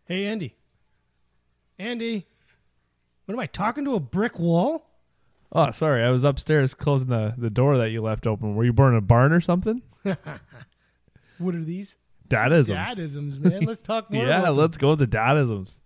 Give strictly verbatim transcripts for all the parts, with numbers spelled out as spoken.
Hey, Andy. Andy. What am I, talking to a brick wall? Oh, sorry. I was upstairs closing the, the door that you left open. Were you born in a barn or something? What are these? Dadisms. Dadisms, man. Let's talk more yeah, about let's go with the dadisms.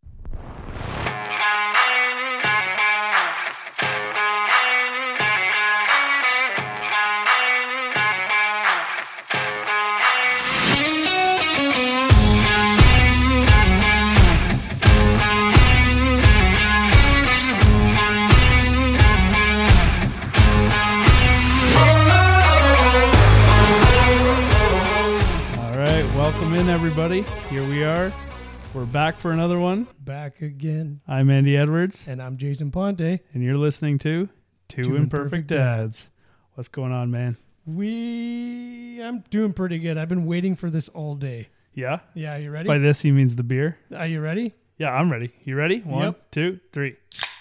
Welcome in, everybody. Here we are. We're back for another one. Back again. I'm Andy Edwards. And I'm Jason Ponte. And you're listening to Two, Two Imperfect, Imperfect Dads. Dads. What's going on, man? We... I'm doing pretty good. I've been waiting for this all day. Yeah? Yeah, you ready? By this, he means the beer. Are you ready? Yeah, I'm ready. You ready? One, yep. two, three.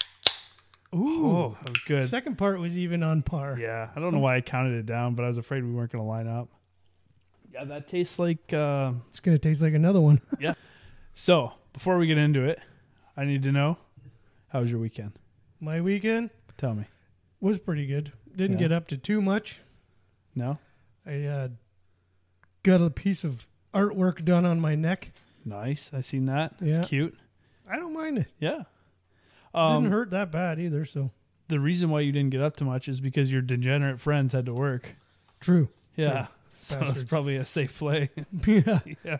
Ooh. Oh, that was good. Second part was even on par. Yeah, I don't know why I counted it down, but I was afraid we weren't going to line up. Yeah, that tastes like... Uh, it's going to taste like another one. Yeah. So, before we get into it, I need to know, how was your weekend? My weekend? Tell me. Was pretty good. Didn't yeah. get up to too much. No? I uh, got a piece of artwork done on my neck. Nice. I seen that. It's yeah. cute. I don't mind it. Yeah. Um, didn't hurt that bad either, so... The reason why you didn't get up too much is because your degenerate friends had to work. True. Yeah. True. So Bastards. it's probably a safe play. yeah. yeah.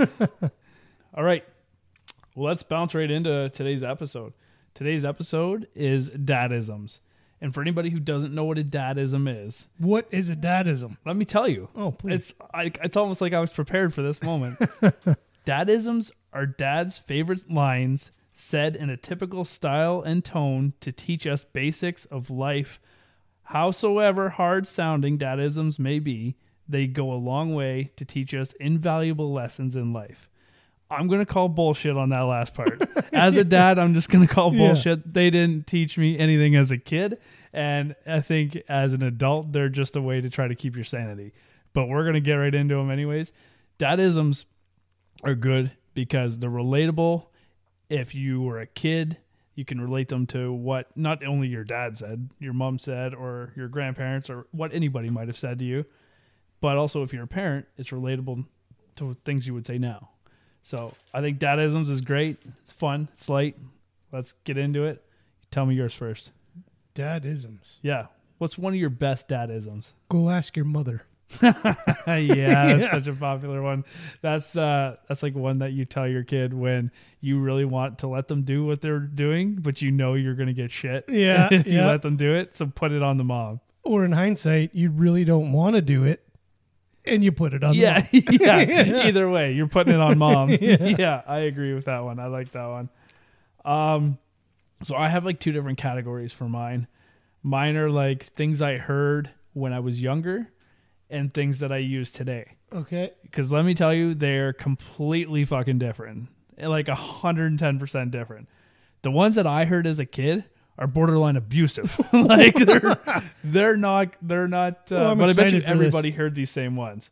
All right. Well, let's bounce right into today's episode. Today's episode is dadisms. And for anybody who doesn't know what a dadism is. What is a dadism? Let me tell you. Oh, please. It's, I, it's almost like I was prepared for this moment. Dadisms are dad's favorite lines said in a typical style and tone to teach us basics of life. Howsoever hard-sounding dadisms may be, they go a long way to teach us invaluable lessons in life. I'm going to call bullshit on that last part. As a dad, I'm just going to call bullshit. Yeah. They didn't teach me anything as a kid. And I think as an adult, they're just a way to try to keep your sanity. But we're going to get right into them anyways. Dadisms are good because they're relatable. If you were a kid, you can relate them to what not only your dad said, your mom said, or your grandparents, or what anybody might have said to you. But also, if you're a parent, it's relatable to things you would say now. So I think dadisms is great. It's fun. It's light. Let's get into it. Tell me yours first. Dadisms. Yeah. What's one of your best dadisms? Go ask your mother. yeah, that's yeah. such a popular one. That's uh, that's like one that you tell your kid when you really want to let them do what they're doing, but you know you're going to get shit yeah, if yeah. you let them do it. So put it on the mom. Or in hindsight, you really don't want to do it. And you put it on yeah, mom. yeah. yeah. Either way, you're putting it on mom. yeah. yeah, I agree with that one. I like that one. Um, so I have like two different categories for mine. Mine are like things I heard when I was younger and things that I use today. Okay. Because let me tell you, they're completely fucking different. Like one hundred ten percent different. The ones that I heard as a kid are borderline abusive. like they're they're not they're not uh, well, but I bet you everybody this. heard these same ones.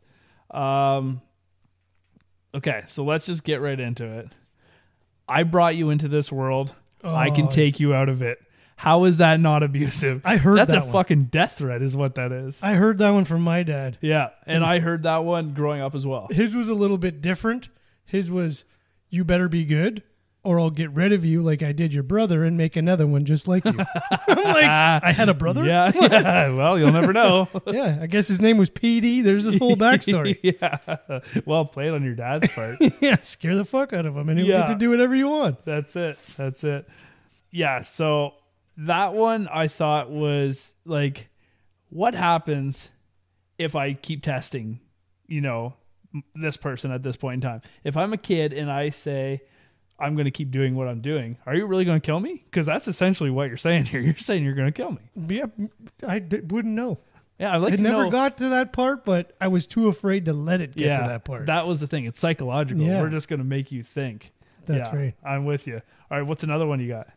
Um okay, so let's just get right into it. I brought you into this world. Oh. I can take you out of it. How is that not abusive? I heard That's that a one. fucking death threat is what that is. I heard that one from my dad. Yeah, and I heard that one growing up as well. His was a little bit different. His was, you better be good or I'll get rid of you like I did your brother and make another one just like you. Like, I had a brother? Yeah, yeah. Well, you'll never know. yeah, I guess his name was P D. There's his whole backstory. yeah. Well played on your dad's part. yeah, scare the fuck out of him and he'll yeah. get to do whatever you want. That's it. That's it. Yeah, so that one I thought was like, what happens if I keep testing, you know, this person at this point in time? If I'm a kid and I say, I'm going to keep doing what I'm doing, are you really going to kill me? Because that's essentially what you're saying here. You're saying you're going to kill me. Yeah, I d- wouldn't know. Yeah, I'd like it to never know. got to that part, but I was too afraid to let it get yeah, to that part. That was the thing. It's psychological. Yeah. We're just going to make you think. That's yeah, right. I'm with you. All right, what's another one you got?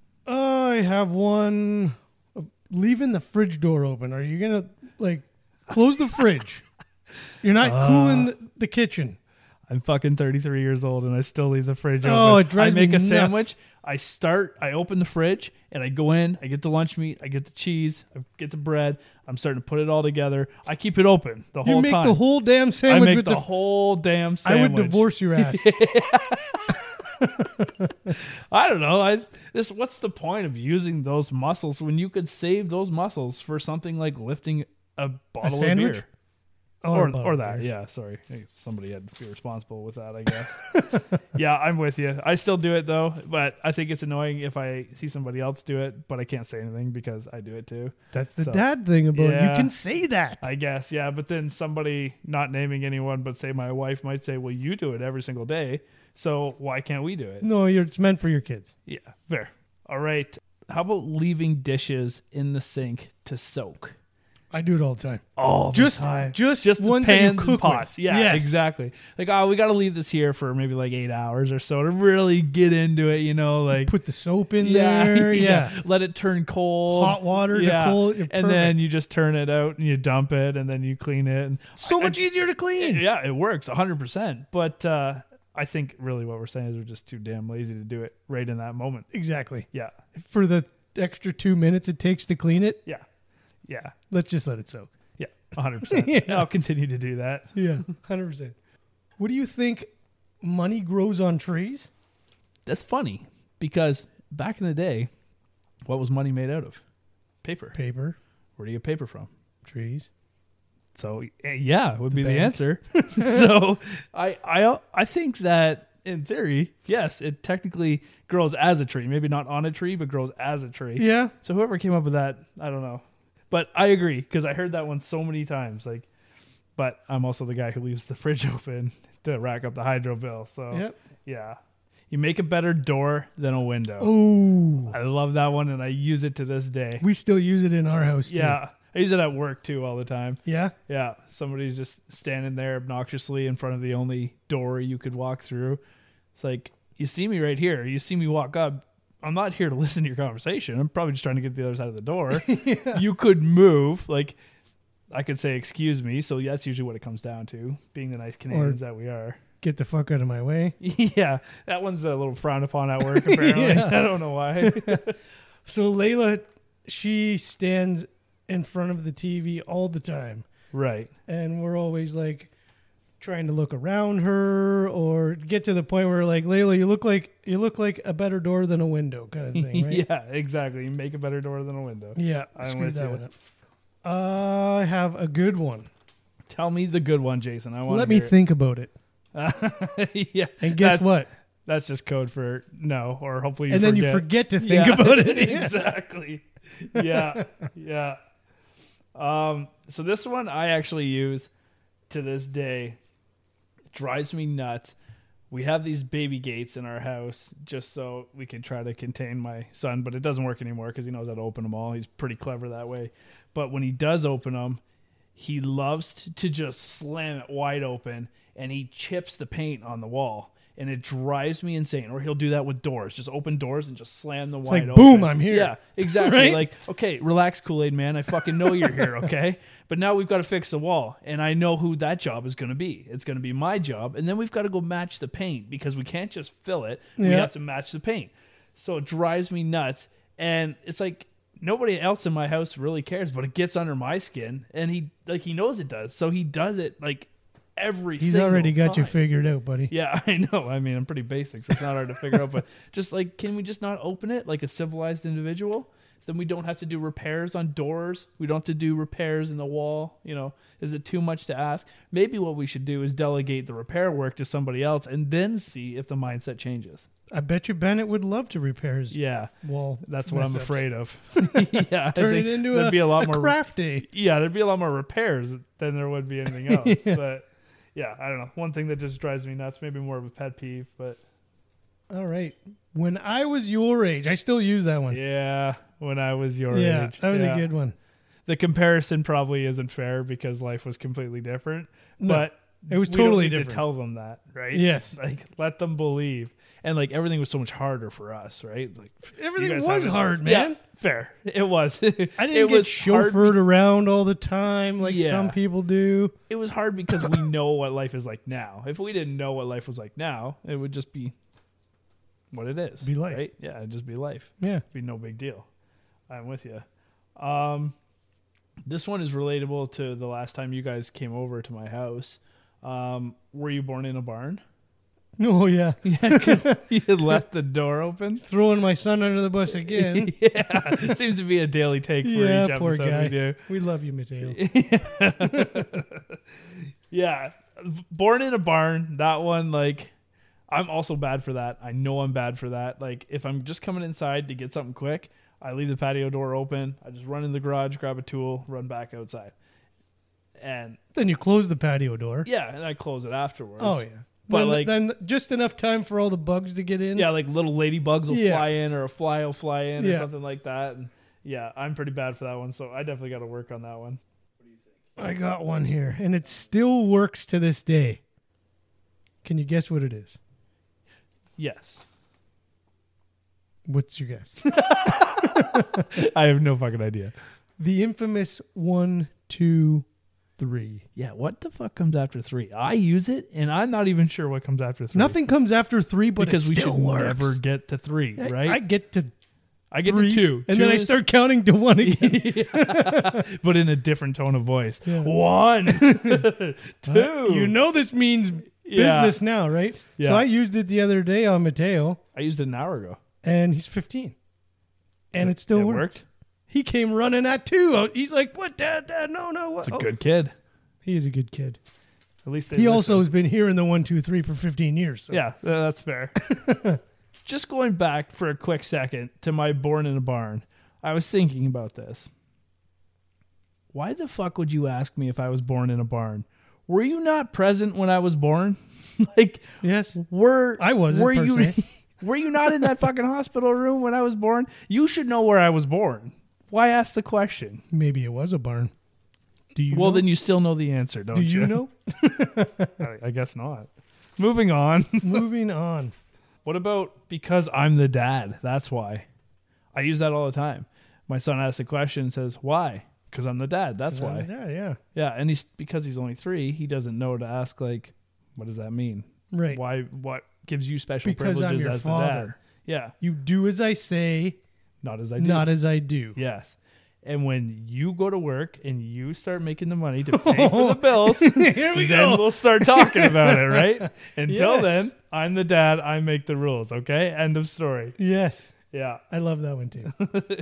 I have one. Leaving the fridge door open. Are you going to, like, close the fridge? You're not uh, cooling the, the kitchen. I'm fucking thirty-three years old and I still leave the fridge open. Oh, it drives I make me a nuts. sandwich. I start, I open the fridge and I go in, I get the lunch meat, I get the cheese, I get the bread. I'm starting to put it all together. I keep it open the whole You make time. the whole damn I sandwich make with the, the. whole damn I sandwich. would divorce your ass. I don't know. I this what's the point of using those muscles when you could save those muscles for something like lifting a bottle sandwich? of beer? Oh, Or, a bottle or of that, beer. yeah. Sorry, Hey, somebody had to be responsible with that, I guess. Yeah, I'm with you. I still do it though, but I think it's annoying if I see somebody else do it, but I can't say anything because I do it too. That's the So, dad thing about it. yeah. You can say that. I guess, yeah. But then somebody, not naming anyone, but say my wife might say, "Well, you do it every single day, so why can't we do it?" No, you're, it's meant for your kids. Yeah, fair. All right. How about leaving dishes in the sink to soak? I do it all the time. Oh, Just, time. just, just the ones that you pans cook and pots. with. Yeah, Yes. exactly. Like, oh, we got to leave this here for maybe like eight hours or so to really get into it. You know, like Put the soap in yeah, there. Yeah. Let it turn cold. Hot water yeah. to cold. You're and perfect. then you just turn it out and you dump it and then you clean it. And so I- much easier to clean. Yeah, it works one hundred percent. But uh, I think really what we're saying is we're just too damn lazy to do it right in that moment. Exactly. Yeah, For the extra two minutes it takes to clean it, yeah, yeah, let's just let it soak. yeah, one hundred percent. Yeah. I'll continue to do that. Yeah, one hundred percent. What do you think money grows on trees? That's funny because back in the day, what was money made out of? Paper. Paper, Where do you get paper from? trees. So eh, yeah, would be the bank. answer. So I I I think that in theory, yes, it technically grows as a tree. Maybe not on a tree, but grows as a tree. Yeah. So whoever came up with that, I don't know. But I agree because I heard that one so many times. Like, but I'm also the guy who leaves the fridge open to rack up the hydro bill. So Yep. yeah, you make a better door than a window. Oh, I love that one, and I use it to this day. we still use it in our house too. Yeah, I use it at work too all the time. Yeah. Yeah, somebody's just standing there obnoxiously in front of the only door you could walk through. It's like, you see me right here. You see me walk up. I'm not here to listen to your conversation. I'm probably just trying to get to the other side of the door. Yeah. You could move. Like, I could say, excuse me. So that's usually what it comes down to, being the nice Canadians that we are. Get the fuck out of my way. Yeah, that one's a little frowned upon at work, apparently. Yeah. I don't know why. So Layla, she stands in front of the T V all the time. Right. And we're always like trying to look around her or get to the point where like, Layla, you look like you look like a better door than a window kind of thing, right? Yeah, exactly. You make a better door than a window. Yeah. I'm screwed with that you. one up. I have a good one. Tell me the good one, Jason. I want Let to me hear think about it. it. Yeah. And guess That's- what? That's just code for no, or hopefully you And then forget. you forget to think Yeah, about it. exactly. Yeah, yeah. Um, so this one I actually use to this day. It drives me nuts. We have these baby gates in our house just so we can try to contain my son, but it doesn't work anymore because he knows how to open them all. He's pretty clever that way. But when he does open them, he loves t- to just slam it wide open, and he chips the paint on the wall. And it drives me insane. Or he'll do that with doors. Just open doors and just slam the wide like, open. boom, I'm here. Yeah, exactly. Right? Like, okay, relax, Kool-Aid man. I fucking know you're here, okay? But now we've got to fix the wall. And I know who that job is going to be. It's going to be my job. And then we've got to go match the paint because we can't just fill it. We Yeah. have to match the paint. So it drives me nuts. And it's like, nobody else in my house really cares, but it gets under my skin. And he, like, he knows it does. So he does it, like, every He's single already got time. you figured out, buddy. Yeah, I know. I mean, I'm pretty basic, so it's not hard to figure out. But just like, can we just not open it like a civilized individual? So then we don't have to do repairs on doors. We don't have to do repairs in the wall. You know, is it too much to ask? Maybe what we should do is delegate the repair work to somebody else and then see if the mindset changes. I bet you Bennett would love to repair his Yeah, wall. that's what I'm mess-ups. afraid of. Yeah, I Turn think it into there'd a, be a lot a more craft day. Yeah, there'd be a lot more repairs than there would be anything else. Yeah. But yeah, I don't know. One thing that just drives me nuts, maybe more of a pet peeve, but All right. When I was your age, I still use that one. yeah, when I was your Yeah, age. that was yeah. a good one. The comparison probably isn't fair because life was completely different. No. But It was we don't totally need different. to tell them that, right? Yes. Like, let them believe. And like everything was so much harder for us, right? Like Everything you guys was haven't- hard, Yeah, man. fair. It was. I didn't it get was chauffeured hard be- around all the time like Yeah. some people do. It was hard because we know what life is like now. If we didn't know what life was like now, it would just be what it is. Be life. Right? Yeah, it'd just be life. Yeah. It'd be no big deal. I'm with you. Um, this one is relatable to the last time you guys came over to my house. Um, were you born in a barn? Oh, yeah. Yeah, because you had left the door open. Throwing my son under the bus again. Yeah, seems to be a daily take for Yeah, each poor episode guy. we do. We love you, Mateo. Yeah, born in a barn. That one, like, I'm also bad for that. I know I'm bad for that. Like, if I'm just coming inside to get something quick, I leave the patio door open. I just run in the garage, grab a tool, run back outside, and Then you close the patio door. yeah, and I close it afterwards. Oh, yeah. But, then, like- then just enough time for all the bugs to get in. Yeah, like little ladybugs will Yeah. fly in, or a fly will fly in, or Yeah. something like that. And yeah, I'm pretty bad for that one, so I definitely got to work on that one. I got one here, and it still works to this day. Can you guess what it is? Yes. What's your guess? I have no fucking idea. The infamous one, two, three. Yeah, what the fuck comes after three? I use it, and I'm not even sure what comes after three. Nothing comes after three, but because it we still should works. never get to three, I- right? I get to I get three, to two, and Two then I is- start counting to one again. but in a different tone of voice. Yeah. One, two. You know this means Yeah. business now, right? Yeah. So I used it the other day on Mateo, I used it an hour ago, and he's fifteen, and it still it worked. worked. He came running at two. He's like, "What, Dad? Dad? No, no." What? It's a Oh. good kid. He is a good kid. At least they He listen. also has been hearing the one, two, three for fifteen years. So. Yeah, uh, that's fair. Just going back for a quick second to my born in a barn, I was thinking about this. Why the fuck would you ask me if I was born in a barn? Were you not present when I was born? Like, Yes. were I wasn't, Were per you? se. Were you not in that fucking hospital room when I was born? You should know where I was born. Why ask the question? Maybe it was a barn. Do you? Well, know? then you still know the answer, don't do you? you know? I, I guess not. Moving on. Moving on. What about because I'm the dad? That's why. I use that all the time. My son asks a question and says, why? Because I'm the dad. That's why. Yeah, yeah. Yeah, and he's because he's only three, he doesn't know to ask, like, what does that mean? Right. Why? What gives you special Because I'm privileges your as the dad? father. Yeah, You do as I say, not as I do. not as I do. Yes. And when you go to work and you start making the money to pay for the bills, Here we then go. we'll start talking about it, right? Until Yes. then, I'm the dad. I make the rules, okay? End of story. Yes. Yeah. I love that one too.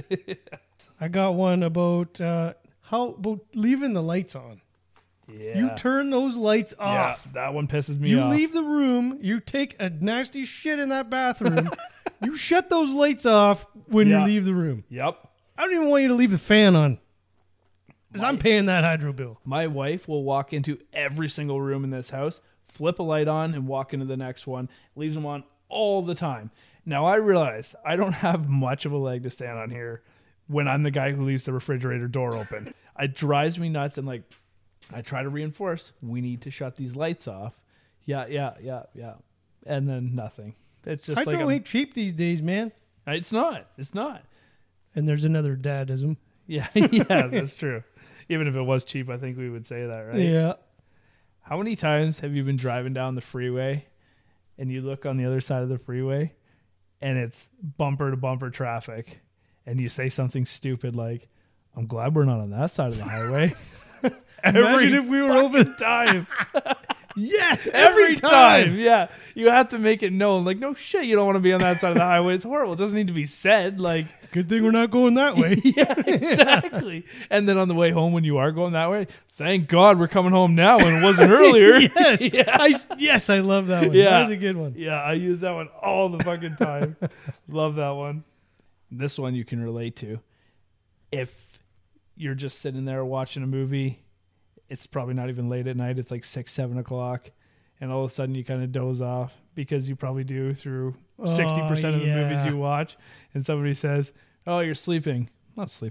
I got one about uh, how about leaving the lights on. Yeah. You turn those lights Yeah, off. that one pisses me You off. leave the room. You take a nasty shit in that bathroom. You shut those lights off when Yeah. you leave the room. Yep. I don't even want you to leave the fan on. Because I'm My- paying that hydro bill. My wife will walk into every single room in this house, flip a light on, and walk into the next one. Leaves them on all the time. Now, I realize I don't have much of a leg to stand on here when I'm the guy who leaves the refrigerator door open. It drives me nuts, and like, I try to reinforce, we need to shut these lights off. Yeah, yeah, yeah, yeah. And then nothing. It's just Hydro like, I'm- ain't cheap these days, man. it's not. It's not. And there's another dadism. Yeah, yeah, that's true. Even if it was cheap, I think we would say that, right? Yeah. How many times have you been driving down the freeway and you look on the other side of the freeway and it's bumper to bumper traffic and you say something stupid like, I'm glad we're not on that side of the highway. Imagine if we were over the time. Yes, Every time. Yeah. You have to make it known. Like, no shit, you don't want to be on that side of the highway. It's horrible. It doesn't need to be said. Like, Good thing we're not going that way. yeah, exactly. And then on the way home, when you are going that way, thank God we're coming home now when it wasn't earlier. yes. Yeah. I, yes, I love that one. Yeah. That was a good one. Yeah, I use that one all the fucking time. Love that one. This one you can relate to. If you're just sitting there watching a movie, it's probably not even late at night. It's like six, seven o'clock. And all of a sudden you kind of doze off because you probably do through sixty percent of the yeah. movies you watch. And somebody says, oh, you're sleeping. I'm not sleeping.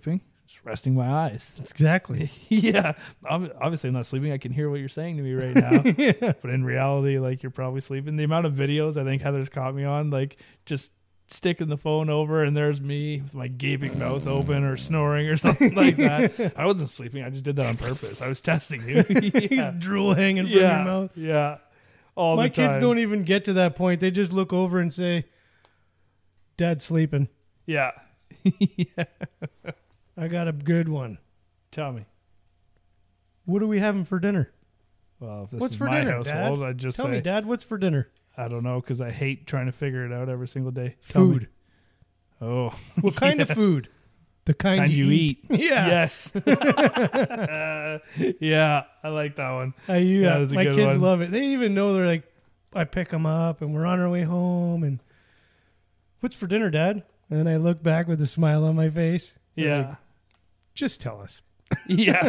Just resting my eyes. Exactly. Yeah. Ob- Obviously, I'm not sleeping. I can hear what you're saying to me right now. Yeah. But in reality, like, you're probably sleeping. The amount of videos I think Heather's caught me on, like, just sticking the phone over and there's me with my gaping mouth open or snoring or something like that. I wasn't sleeping. I just did that on purpose. I was testing you. He's Yeah. drool hanging from Yeah. your mouth. Yeah. All My the time. kids don't even get to that point. They just look over and say, Dad's sleeping. Yeah. Yeah. I got a good one. Tell me. What are we having for dinner? Well, if this What's is for my dinner, household, Dad? I'd just Tell say, me, Dad, what's for dinner? I don't know, because I hate trying to figure it out every single day. Tell me. Food. Oh. What kind of food? The kind, Kind you, you eat. eat. Yeah. Yes. Uh, yeah, I like that one. I, yeah. That is a My good kids one. love it. They even know they're like, I pick them up and we're on our way home and what's for dinner, Dad? And I look back with a smile on my face. They're Yeah. like, just tell us. Yeah.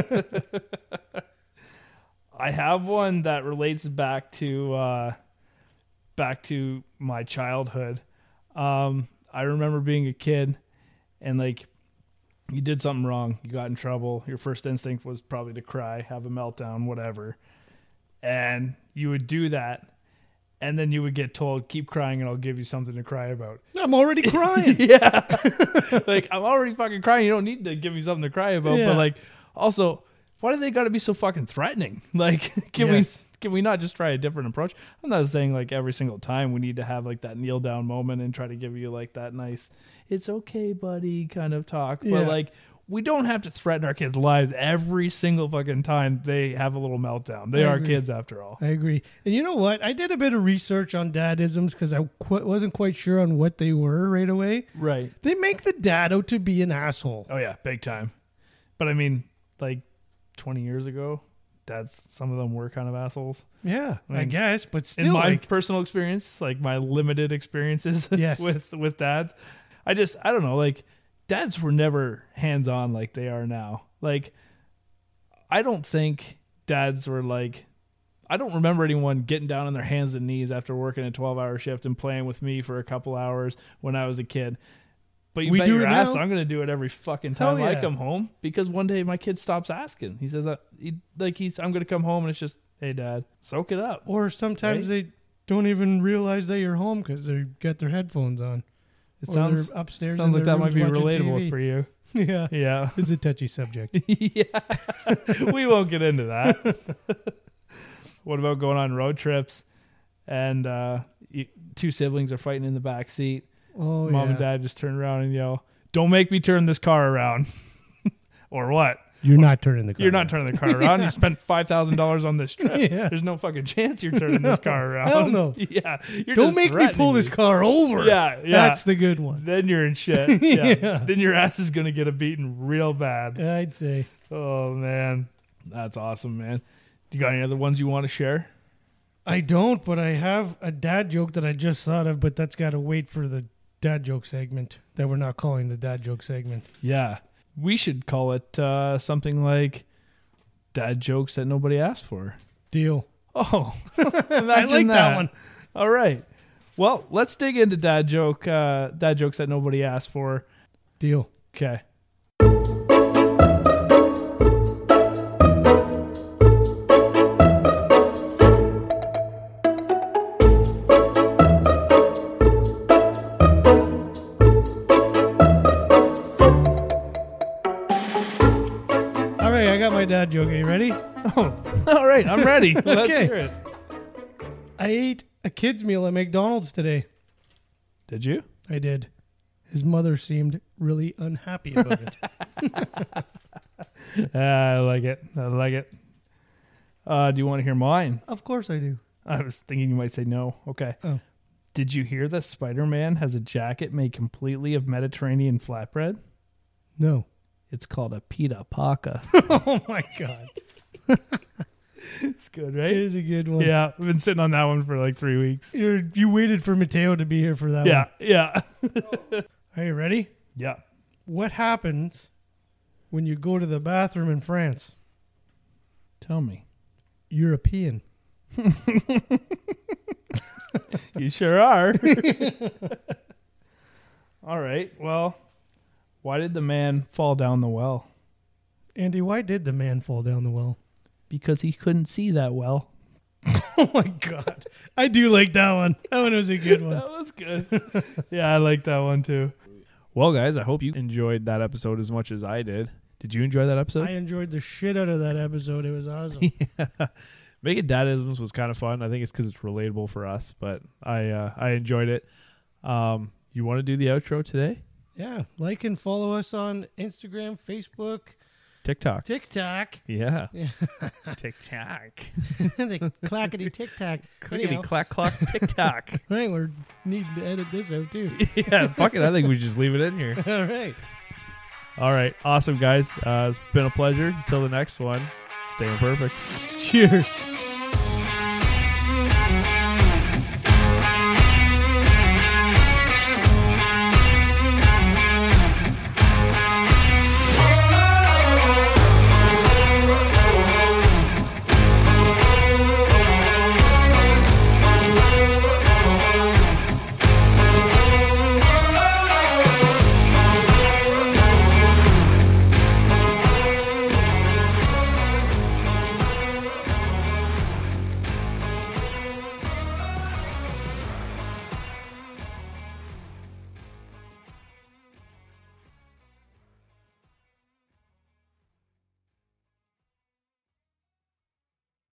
I have one that relates back to uh, back to my childhood. Um, I remember being a kid and like you did something wrong, you got in trouble. Your first instinct was probably to cry, have a meltdown, whatever. And you would do that. And then you would get told, keep crying and I'll give you something to cry about. I'm already crying. Yeah. Like, I'm already fucking crying. You don't need to give me something to cry about. Yeah. But, like, also, why do they got to be so fucking threatening? Like, can Yes. we can we not just try a different approach? I'm not saying, like, every single time we need to have, like, that kneel down moment and try to give you, like, that nice, it's okay, buddy kind of talk. But, Yeah. like, we don't have to threaten our kids' lives every single fucking time they have a little meltdown. They I are agree. kids after all. I agree. And you know what? I did a bit of research on dadisms because I qu- wasn't quite sure on what they were right away. Right. They make the dad out to be an asshole. Oh yeah, big time. But I mean, like twenty years ago, dads, some of them were kind of assholes. Yeah, I I, mean, guess. But still, In my like, personal experience, like my limited experiences Yes. with with dads, I just I don't know, like dads were never hands on like they are now. Like I don't think dads were like I don't remember anyone getting down on their hands and knees after working a twelve hour shift and playing with me for a couple hours when I was a kid. But you We bet do your it ass now. I'm going to do it every fucking Hell time I yeah. come home because one day my kid stops asking. He says, uh, he, like he's, I'm going to come home and it's just, hey dad, soak it up. or sometimes Right? they don't even realize that you're home because they got their headphones on. It Or sounds, they're upstairs. sounds in like their that might rooms be watching relatable T V. for you. Yeah, Yeah. it's a touchy subject. Yeah. We won't get into that. What about going on road trips and uh, you, two siblings are fighting in the back seat? Oh, Mom yeah. and dad just turn around and yell, "Don't make me turn this car around." Or what? You're not turning the car. You're not around. turning the car around. You spent five thousand dollars on this trip. Yeah. There's no fucking chance you're turning this car around. Hell no. Yeah. You're Don't just make me threatening pull this car over. Yeah, yeah. That's the good one. Then you're in shit. Yeah. Yeah. Then your ass is going to get a beating real bad. I'd say. Oh, man. That's awesome, man. Do you got any other ones you want to share? I don't, but I have a dad joke that I just thought of, but that's got to wait for the dad joke segment that we're not calling the dad joke segment. Yeah. We should call it uh, something like dad jokes that nobody asked for. Deal. Oh, imagine I like that. that one. All right. Well, let's dig into dad joke, uh, dad jokes that nobody asked for. Deal. Okay. All right, I got my dad joke. Are you ready? Oh, all right. I'm ready. Let's Okay. hear it. I ate a kid's meal at McDonald's today. Did you? I did. His mother seemed really unhappy about it. Uh, I like it. I like it. Uh, do you want to hear mine? Of course I do. I was thinking you might say no. Okay. Oh. Did you hear that Spider-Man has a jacket made completely of Mediterranean flatbread? No. It's called a pita paca. Oh my God. It's good, It right? is a good one. Yeah, we've been sitting on that one for like three weeks. You're, you waited for Mateo to be here for that Yeah, yeah. one. Are you ready? Yeah. What happens when you go to the bathroom in France? Tell me. European. You sure are. All right. Well, Why did the man fall down the well? Andy, why did the man fall down the well? Because he couldn't see that well. Oh my God. I do like that one. That one was a good one. That was good. Yeah, I like that one too. Well, guys, I hope you enjoyed that episode as much as I did. Did you enjoy that episode? I enjoyed the shit out of that episode. It was awesome. Yeah. Making dadisms was kind of fun. I think it's because it's relatable for us, but I uh, I enjoyed it. Um, you want to do the outro today? Yeah. Like and follow us on Instagram, Facebook, TikTok. TikTok. Yeah. Yeah. TikTok. The clackety tic-tac. Clickety Anyhow. clack clock TikTok. Right, we need to edit this out too. Yeah, fuck it. I think we just leave it in here. All right. All right. Awesome, guys. Uh, it's been a pleasure. Until the next one, stay perfect. Cheers.